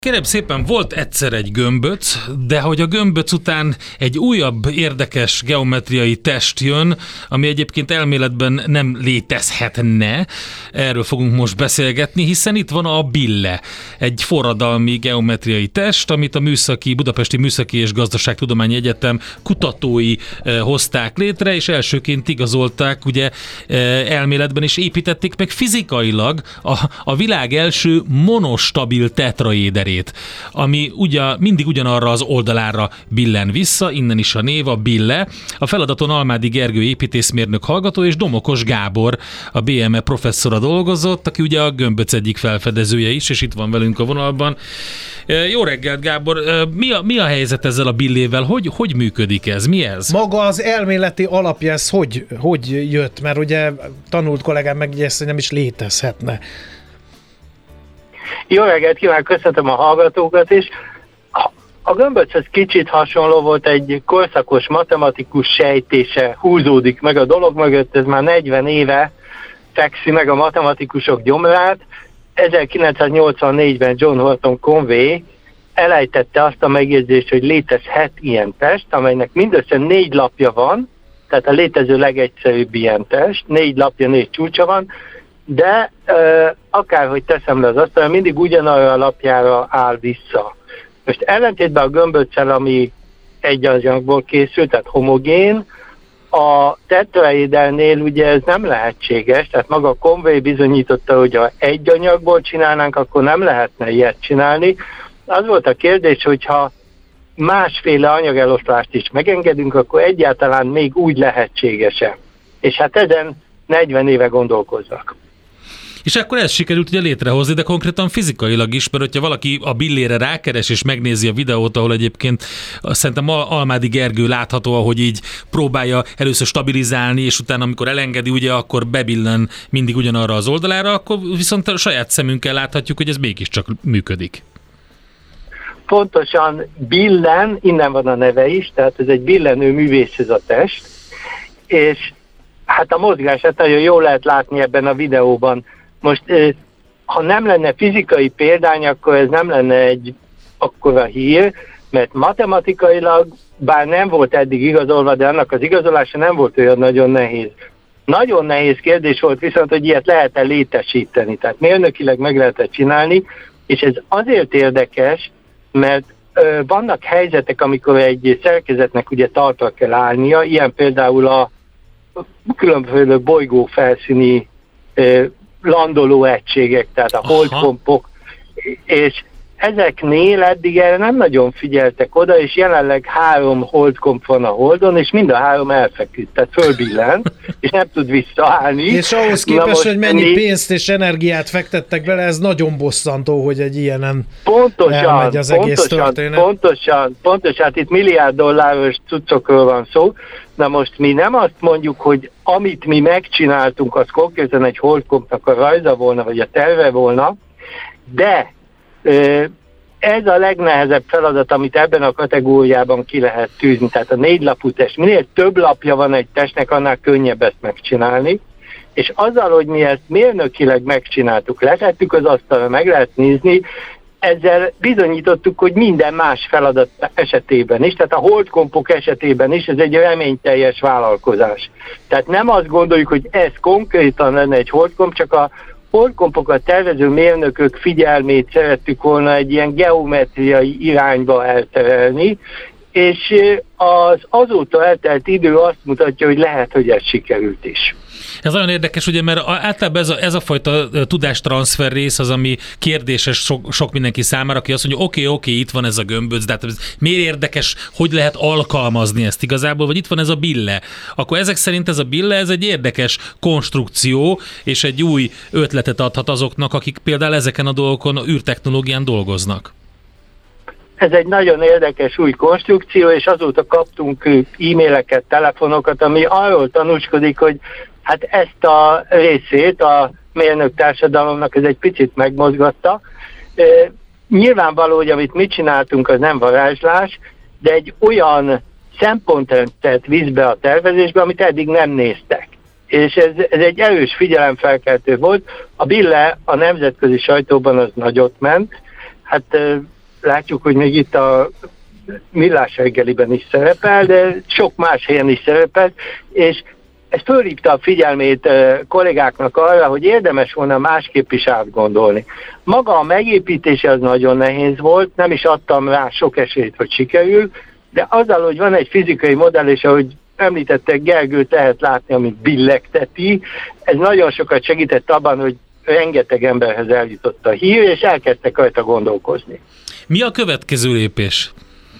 Kérem szépen, volt egyszer egy gömböc, de hogy a gömböc után egy újabb érdekes geometriai test jön, ami egyébként elméletben nem létezhetne, erről fogunk most beszélgetni, hiszen itt van a Bille, egy forradalmi geometriai test, amit a Budapesti Műszaki és Gazdaságtudományi Egyetem kutatói hozták létre, és elsőként igazolták, ugye elméletben is építették meg fizikailag a világ első monostabil tetraéderét, ami mindig ugyanarra az oldalára billen vissza, innen is a név, a Bille. A feladaton Almádi Gergő építészmérnök hallgató és Domokos Gábor, a BME professzora dolgozott, aki ugye a gömböc egyik felfedezője is, és itt van velünk a vonalban. Jó reggelt, Gábor! Mi a helyzet ezzel a Billével? Hogy működik ez? Mi ez? Maga az elméleti alapja, ez hogy jött? Mert ugye tanult kollégám megjegyezte, hogy nem is létezhetne. Jó reggelt kívánok, köszöntöm a hallgatókat is. A gömböchöz kicsit hasonló volt, egy korszakos matematikus sejtése húzódik meg a dolog mögött, ez már 40 éve fekszi meg a matematikusok gyomrát. 1984-ben John Horton Conway elejtette azt a megjegyzést, hogy létezhet ilyen test, amelynek mindössze 4 lapja van, tehát a létező legegyszerűbb ilyen test, 4 lapja, 4 csúcsa van, de akárhogy teszem le az asztalra, mindig ugyanarra a lapjára áll vissza. Most ellentétben a gömböccel, ami egy anyagból készült, tehát homogén, a tetraédernél ugye ez nem lehetséges, tehát maga a Conway bizonyította, hogy ha egy anyagból csinálnánk, akkor nem lehetne ilyet csinálni. Az volt a kérdés, hogyha másféle anyageloszlást is megengedünk, akkor egyáltalán még úgy lehetséges-e. És hát ezen 40 éve gondolkoznak. És akkor ezt sikerült ugye létrehozni, de konkrétan fizikailag is, mert hogyha valaki a Billére rákeres és megnézi a videót, ahol egyébként szerintem Almádi Gergő látható, ahogy így próbálja először stabilizálni, és utána amikor elengedi, ugye akkor bebillen mindig ugyanarra az oldalára, akkor viszont a saját szemünkkel láthatjuk, hogy ez mégiscsak működik. Pontosan billen, innen van a neve is, tehát ez egy billenő művész ez a test, és hát a mozgását nagyon jól lehet látni ebben a videóban. Most, ha nem lenne fizikai példány, akkor ez nem lenne egy akkora hír, mert matematikailag, bár nem volt eddig igazolva, de annak az igazolása nem volt olyan nagyon nehéz. Nagyon nehéz kérdés volt viszont, hogy ilyet lehet-e létesíteni, tehát mérnökileg meg lehet-e csinálni, és ez azért érdekes, mert vannak helyzetek, amikor egy szerkezetnek ugye tartva kell állnia, ilyen például a különböző bolygó felszíni landoló egységek, tehát a holdkompok, és ezeknél eddig erre nem nagyon figyeltek oda, és jelenleg 3 holdkomp van a Holdon, és mind a 3 elfeküdt, tehát fölbillent, és nem tud visszaállni. És ahhoz képest, hogy mennyi pénzt és energiát fektettek bele, ez nagyon bosszantó, hogy egy ilyenen elmegy az egész történet. Pontosan, itt milliárd dolláros cuccokról van szó. Na most mi nem azt mondjuk, hogy amit mi megcsináltunk, az konkrétan egy holdkompnak a rajza volna, vagy a terve volna, de ez a legnehezebb feladat, amit ebben a kategóriában ki lehet tűzni. Tehát a 4 lapú test, minél több lapja van egy testnek, annál könnyebb ezt megcsinálni. És azzal, hogy mi ezt mérnökileg megcsináltuk, letettük az asztalra, meg lehet nézni, ezzel bizonyítottuk, hogy minden más feladat esetében is, tehát a holdkompok esetében is ez egy reményteljes vállalkozás. Tehát nem azt gondoljuk, hogy ez konkrétan lenne egy holdkomp, csak a holdkompokat tervező mérnökök figyelmét szerettük volna egy ilyen geometriai irányba elterelni, és az azóta eltelt idő azt mutatja, hogy lehet, hogy ez sikerült is. Ez nagyon érdekes, ugye, mert általában ez a fajta tudástranszfer rész az, ami kérdéses sok mindenki számára, aki azt mondja, oké, itt van ez a gömböc, de hát miért érdekes, hogy lehet alkalmazni ezt igazából, vagy itt van ez a Bille. Akkor ezek szerint ez a Bille, ez egy érdekes konstrukció, és egy új ötletet adhat azoknak, akik például ezeken a dolgokon, űrtechnológián dolgoznak. Ez egy nagyon érdekes új konstrukció, és azóta kaptunk e-maileket, telefonokat, ami arról tanúskodik, hogy hát ezt a részét a mérnök társadalomnak ez egy picit megmozgatta. Nyilvánvaló, hogy amit mi csináltunk, az nem varázslás, de egy olyan szempontrendszert visz be a tervezésbe, amit eddig nem néztek. És ez egy erős figyelemfelkeltő volt. A Bille a nemzetközi sajtóban az nagyot ment. hát látjuk, hogy még itt a Millás reggeliben is szerepel, de sok más helyen is szerepel, és ez fölhívta a figyelmét kollégáknak arra, hogy érdemes volna másképp is átgondolni. Maga a megépítése az nagyon nehéz volt, nem is adtam rá sok esélyt, hogy sikerül, de azzal, hogy van egy fizikai modell, és ahogy említettek, Gergőt lehet látni, amit billegteti, ez nagyon sokat segített abban, hogy rengeteg emberhez eljutott a hír, és elkezdtek rajta gondolkozni. Mi a következő lépés?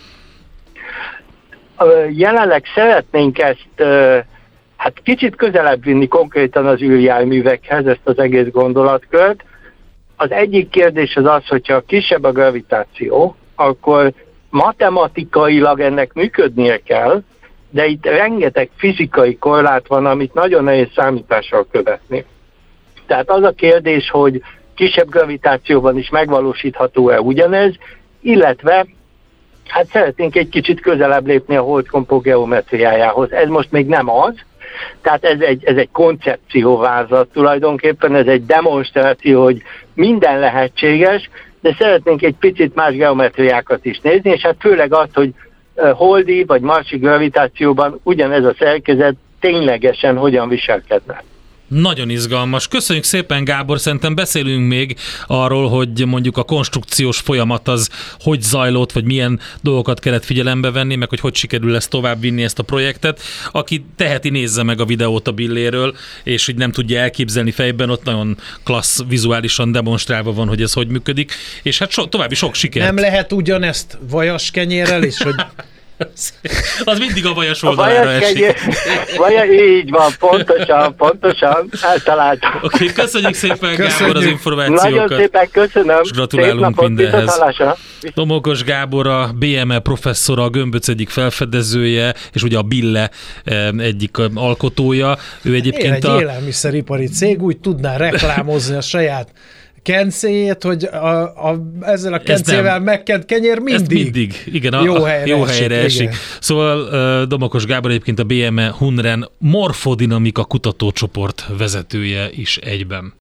Jelenleg szeretnénk ezt hát kicsit közelebb vinni konkrétan az űrjárművekhez, ezt az egész gondolatkört. Az egyik kérdés az az, hogyha kisebb a gravitáció, akkor matematikailag ennek működnie kell, de itt rengeteg fizikai korlát van, amit nagyon nehéz számítással követni. Tehát az a kérdés, hogy kisebb gravitációban is megvalósítható-e ugyanez, illetve hát szeretnénk egy kicsit közelebb lépni a holdkompó geometriájához. Ez most még nem az, tehát ez egy koncepcióvázlat tulajdonképpen, ez egy demonstráció, hogy minden lehetséges, de szeretnénk egy picit más geometriákat is nézni, és hát főleg az, hogy holdi vagy marsi gravitációban ugyanez a szerkezet ténylegesen hogyan viselkedne. Nagyon izgalmas. Köszönjük szépen, Gábor, szerintem beszélünk még arról, hogy mondjuk a konstrukciós folyamat az hogy zajlott, vagy milyen dolgokat kellett figyelembe venni, meg hogy sikerül ezt továbbvinni, ezt a projektet. Aki teheti, nézze meg a videót a Billéről, és így nem tudja elképzelni fejben, ott nagyon klassz vizuálisan demonstrálva van, hogy ez hogy működik, és hát további sok sikert. Nem lehet ugyanezt vajas kenyérrel is, hogy... Az mindig a vajas oldalára esik. Így van, pontosan, eltaláltam. Oké, köszönjük szépen, Gábor, az információkat. Nagyon szépen köszönöm. És gratulálunk mindenhez. Domokos Gábor, a BME professzora, a Gömböc egyik felfedezője, és ugye a Bille egyik alkotója. Ő egyébként egy élelmiszeripari cég úgy tudná reklámozni a saját kencéjét, hogy ezzel a kencével megkent kenyér mindig igen, jó helyre esik. Igen. Szóval Domokos Gábor egyébként a BME Hunren morfodinamika kutatócsoport vezetője is egyben.